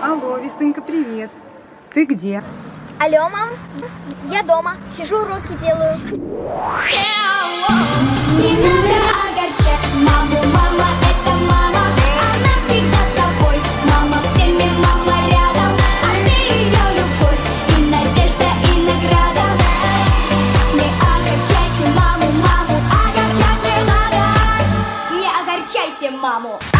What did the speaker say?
Алло, Вестунька, привет. Ты где? Алло, мам. Я дома. Сижу, уроки делаю. Не надо огорчать маму, мама это мама. Она всегда с тобой. Мама в теме, мама рядом. А ты ее любовь и надежда, и награда. Не огорчайте маму, маму огорчать не надо. Не огорчайте маму.